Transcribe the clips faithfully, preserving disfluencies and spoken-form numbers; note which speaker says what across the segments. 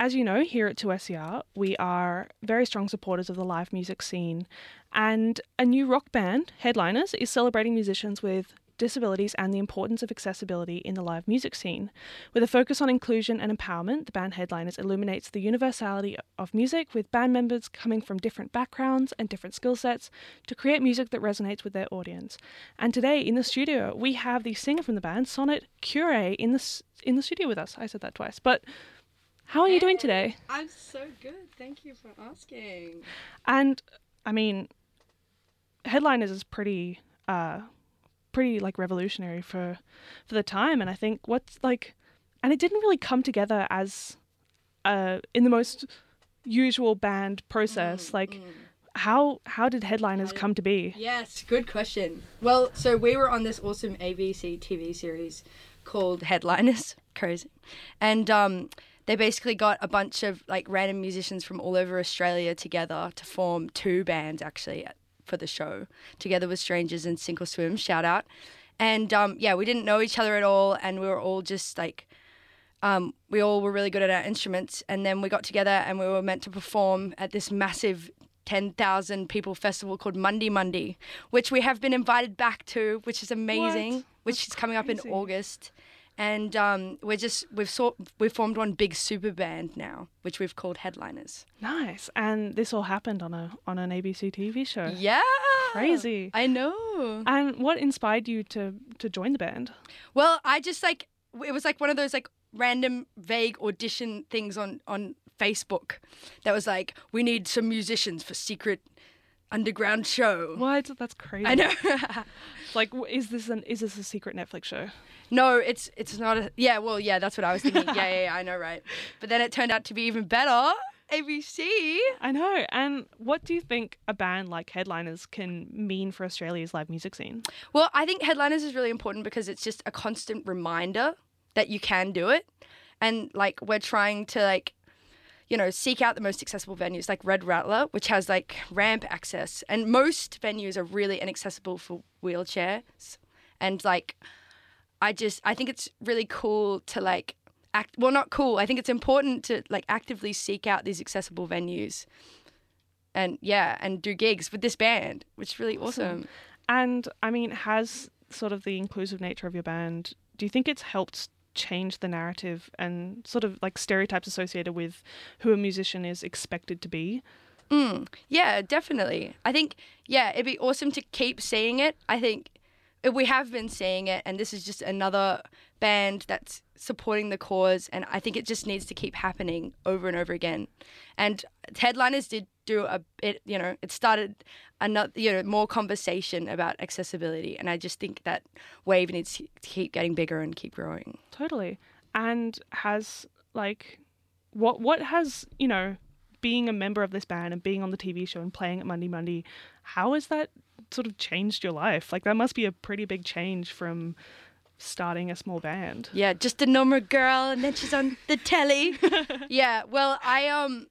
Speaker 1: as you know, here at two S E R, we are very strong supporters of the live music scene. And a new rock band, Headliners, is celebrating musicians with disabilities and the importance of accessibility in the live music scene. With a focus on inclusion and empowerment, the band Headliners illuminates the universality of music, with band members coming from different backgrounds and different skill sets to create music that resonates with their audience. And today in the studio, we have the singer from the band, Sonnet Cure, in the, in the studio with us. I said that twice, but how are you doing today?
Speaker 2: I'm so good. Thank you for asking.
Speaker 1: And, I mean, Headliners is pretty... Uh, pretty like revolutionary for for the time, and I think what's like and it didn't really come together as uh in the most usual band process. mm, like mm. how how did Headliners how did, come to be?
Speaker 2: Yes, good question. Well, so we were on this awesome A B C T V series called Headliners. Crazy. And um they basically got a bunch of like random musicians from all over Australia together to form two bands actually for the show, together with Strangers and Sink or Swim, shout out. And um, yeah, we didn't know each other at all, and we were all just like, um, we all were really good at our instruments. And then we got together and we were meant to perform at this massive ten thousand people festival called Monday Monday, which we have been invited back to, which is amazing,
Speaker 1: what?
Speaker 2: which
Speaker 1: That's
Speaker 2: is coming
Speaker 1: crazy.
Speaker 2: up in August. And um, we're just we've sort we've formed one big super band now, which we've called Headliners.
Speaker 1: Nice. And this all happened on a on an A B C T V show.
Speaker 2: Yeah.
Speaker 1: Crazy.
Speaker 2: I know.
Speaker 1: And what inspired you to to join the band?
Speaker 2: Well, I just like it was like one of those like random vague audition things on on Facebook that was like, we need some musicians for secret underground show.
Speaker 1: What? That's crazy.
Speaker 2: I know.
Speaker 1: Like, is this an is this a secret Netflix show?
Speaker 2: No, it's it's not a... Yeah, well, yeah, that's what I was thinking. yeah, yeah, yeah, I know, right? But then it turned out to be even better. A B C.
Speaker 1: I know. And what do you think a band like Headliners can mean for Australia's live music scene?
Speaker 2: Well, I think Headliners is really important because it's just a constant reminder that you can do it. And, like, we're trying to, like, you know, seek out the most accessible venues, like Red Rattler, which has, like, ramp access. And most venues are really inaccessible for wheelchairs. And, like... I just, I think it's really cool to like act, well, not cool. I think it's important to like actively seek out these accessible venues and yeah, and do gigs with this band, which is really awesome. awesome.
Speaker 1: And I mean, has sort of the inclusive nature of your band, do you think it's helped change the narrative and sort of like stereotypes associated with who a musician is expected to be?
Speaker 2: Mm, yeah, definitely. I think, yeah, it'd be awesome to keep seeing it. I think we have been seeing it, and this is just another band that's supporting the cause, and I think it just needs to keep happening over and over again. And Headliners did do a bit, you know, it started another, you know, more conversation about accessibility, and I just think that wave needs to keep getting bigger and keep growing.
Speaker 1: Totally. And has, like, what what has, you know, being a member of this band and being on the T V show and playing at Monday Monday, how has that sort of changed your life? Like, that must be a pretty big change from starting a small band.
Speaker 2: Yeah, just a normal girl, and then she's on the telly. Yeah, well, I um,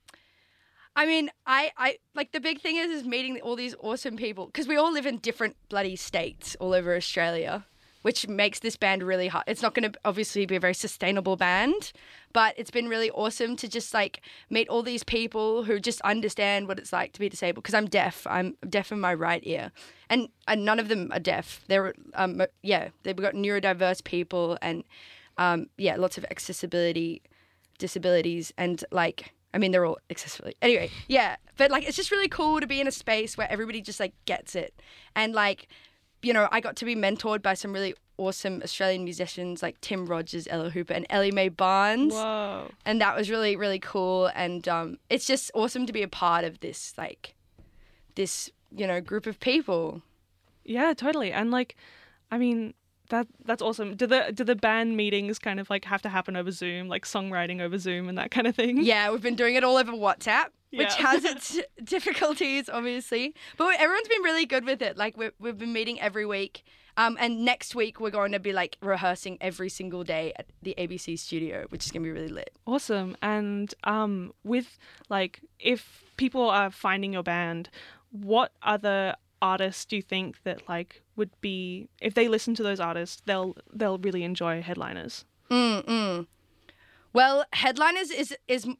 Speaker 2: I mean, I I like the big thing is is meeting all these awesome people, because we all live in different bloody states all over Australia, which makes this band really hard. It's not going to obviously be a very sustainable band, but it's been really awesome to just like meet all these people who just understand what it's like to be disabled. Because I'm deaf. I'm deaf in my right ear, and, and none of them are deaf. They're um yeah, they've got neurodiverse people and um yeah, lots of accessibility disabilities, and like I mean they're all accessibility. Anyway, yeah, but like it's just really cool to be in a space where everybody just like gets it, and like, you know, I got to be mentored by some really awesome Australian musicians like Tim Rogers, Ella Hooper, and Ellie Mae Barnes.
Speaker 1: Whoa.
Speaker 2: And that was really, really cool. And um, it's just awesome to be a part of this, like, this, you know, group of people.
Speaker 1: Yeah, totally. And, like, I mean, that that's awesome. Do the do the band meetings kind of, like, have to happen over Zoom, like songwriting over Zoom and that kind of thing?
Speaker 2: Yeah, we've been doing it all over WhatsApp. Which
Speaker 1: Yeah.
Speaker 2: has its difficulties, obviously. But everyone's been really good with it. Like, we've, we've been meeting every week. Um, and next week, we're going to be, like, rehearsing every single day at the A B C studio, which is going to be really lit.
Speaker 1: Awesome. And um, with, like, if people are finding your band, what other artists do you think that, like, would be, if they listen to those artists, they'll they'll really enjoy Headliners?
Speaker 2: Mm-mm. Well, Headliners is is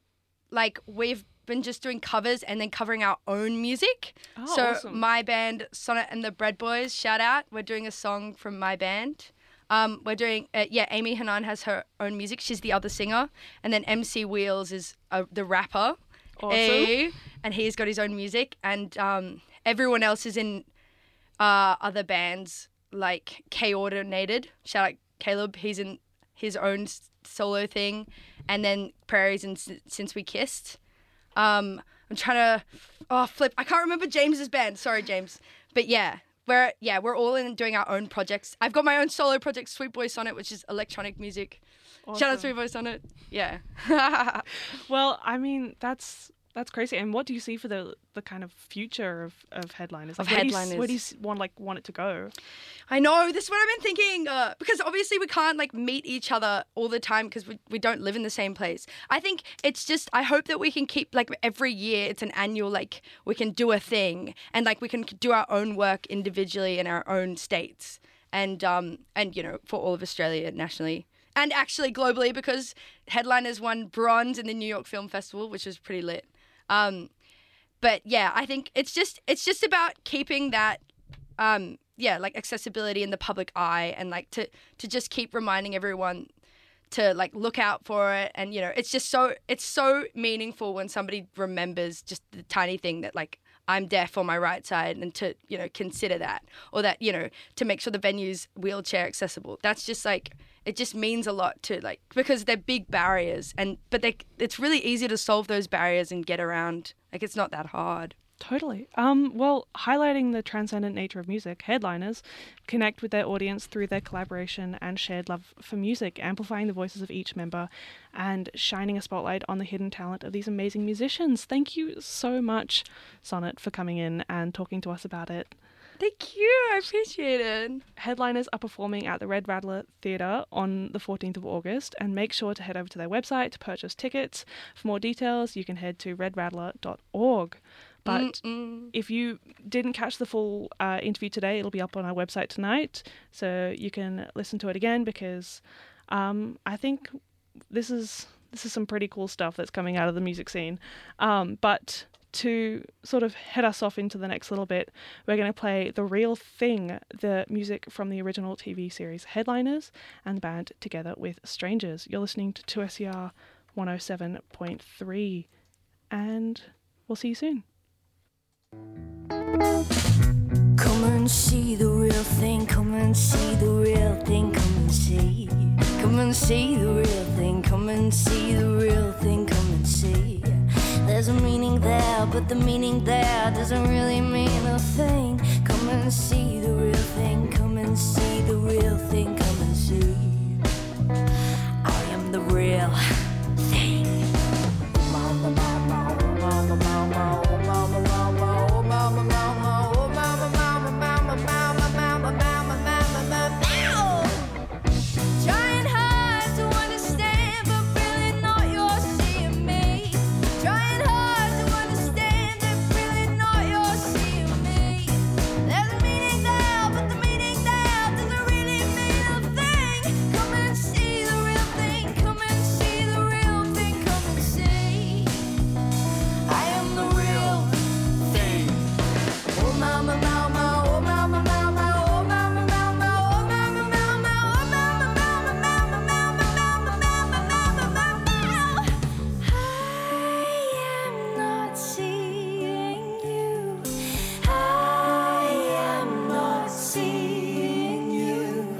Speaker 2: like we've been just doing covers and then covering our own music.
Speaker 1: Oh,
Speaker 2: so
Speaker 1: awesome.
Speaker 2: my band, Sonnet and the Bread Boys, shout out. We're doing a song from my band. Um, we're doing, uh, yeah, Amy Hanan has her own music. She's the other singer. And then M C Wheels is uh, the rapper.
Speaker 1: Awesome.
Speaker 2: Eh, and he's got his own music. And um, everyone else is in uh, other bands like K-Ordinated. Shout out Caleb. He's in his own s- solo thing. And then Prairie's in S- Since We Kissed. Um, I'm trying to, oh, flip. I can't remember James's band. Sorry, James. But yeah. We're, yeah, we're all in doing our own projects. I've got my own solo project, Sweet Boy Sonnet, which is electronic music.
Speaker 1: Awesome.
Speaker 2: Shout out Sweet Boy Sonnet. Yeah.
Speaker 1: Well, I mean, that's that's crazy. And what do you see for the the kind of future of, of Headliners?
Speaker 2: Of
Speaker 1: Like, where do you s-
Speaker 2: Headliners.
Speaker 1: where do you s- want like want it to go?
Speaker 2: I know, this is what I've been thinking, uh, because obviously we can't like meet each other all the time because we, we don't live in the same place. I think it's just, I hope that we can keep like every year, it's an annual, like we can do a thing and like we can do our own work individually in our own states and, um, and you know, for all of Australia nationally and actually globally because Headliners won bronze in the New York Film Festival, which was pretty lit. Um, but yeah, I think it's just, it's just about keeping that, um, yeah, like accessibility in the public eye and like to, to just keep reminding everyone to like look out for it. And, you know, it's just so, it's so meaningful when somebody remembers just the tiny thing that like I'm deaf on my right side and to, you know, consider that or that, you know, to make sure the venue's wheelchair accessible. That's just like, it just means a lot to like, because they're big barriers and, but they, it's really easy to solve those barriers and get around. Like it's not that hard.
Speaker 1: Totally. Um, well, highlighting the transcendent nature of music, Headliners connect with their audience through their collaboration and shared love for music, amplifying the voices of each member and shining a spotlight on the hidden talent of these amazing musicians. Thank you so much, Sonnet, for coming in and talking to us about it.
Speaker 2: Thank you. I appreciate it.
Speaker 1: Headliners are performing at the Red Rattler Theatre on the fourteenth of August, and make sure to head over to their website to purchase tickets. For more details, you can head to red rattler dot org. But
Speaker 2: Mm-mm.
Speaker 1: if you didn't catch the full uh, interview today, it'll be up on our website tonight, so you can listen to it again because um, I think this is this is some pretty cool stuff that's coming out of the music scene. Um, but to sort of head us off into the next little bit, we're going to play The Real Thing, the music from the original T V series Headliners and the band together with Strangers. You're listening to two S E R one oh seven point three, and we'll see you soon.
Speaker 3: Come and see the real thing, come and see the real thing, come and see. Come and see the real thing, come and see the real thing, come and see. There's a meaning there, but the meaning there doesn't really mean a thing. Come and see the real thing, come and see the real thing, come and see. I am the real thing. Mama, mama, oh mama, mama, oh mama, mama, oh mama, mama, oh mama, mama, mama, mama, mama, mama, mama, mama. Trying hard to understand, but really not you're seeing me. Trying hard to understand, but really not you're seeing me. There's a meaning there, but the meaning there doesn't really mean a thing. Come and see the real thing, come and see the real thing, come and see. I am the real thing. Oh mama, mama, oh mama, mama, oh mama, mama, oh mama, mama, oh mama, mama, mama, mama, mama, mama, mama, mama. I am not seeing you. I am not seeing you.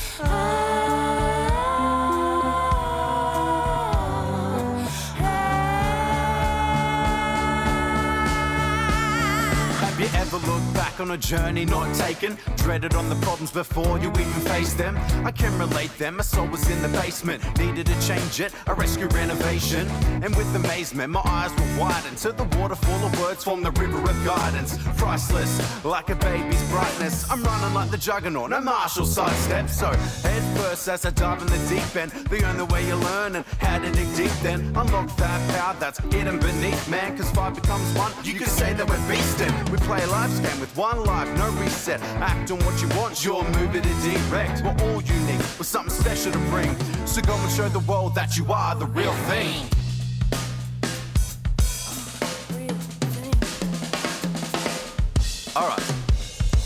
Speaker 4: Have you ever looked back on a journey not taken? Dreaded on the problems before you even faced them? I can relate them, my soul was in the basement. Needed to change it, a rescue renovation. And with amazement, my eyes were widened to the waterfall of words from the river of guidance. Priceless, like a baby's brightness. I'm running like the juggernaut, no Marshall sidestep. So, head first as I dive in the deep end. The only way you learn and how to dig deep then. Unlock that power that's hidden beneath man. Cause five becomes one, you can say that we're beastin'. We play a life's game with one life, no reset. Act on what you want, your move it is direct. We're all unique, with something special to bring. So go and show the world that you are the real thing.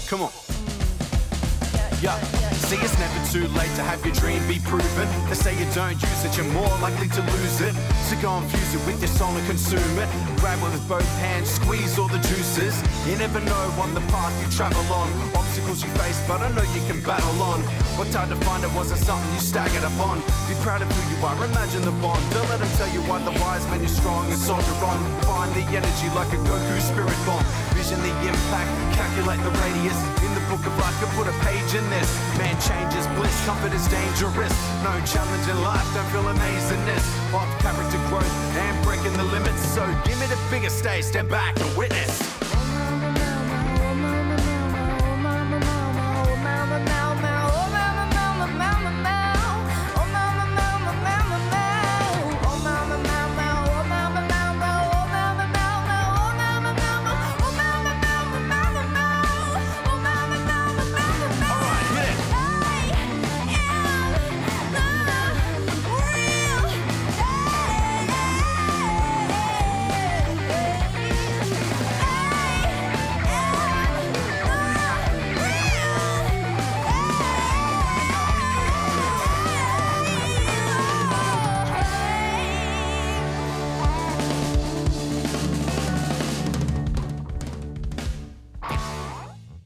Speaker 4: Come on. Yeah. See, it's never too late to have your dream be proven. They say you don't use it, you're more likely to lose it. So go and fuse it with your soul and consume it. Grab it with both hands, squeeze all the juices. You never know on the path you travel on. Obstacles you face, but I know you can battle on. What's hard to find, it wasn't something you staggered upon. Be proud of who you are, imagine the bond. Don't let them tell you why the wise man you're strong and soldier on. Find the energy like a Goku spirit bomb. Vision the impact, calculate the radius. In the book of life, you put a page in this. Man changes bliss, comfort is dangerous. No challenge in life, don't feel amazingness. Of character growth and breaking the limits. So give me the bigger stage, step back and witness.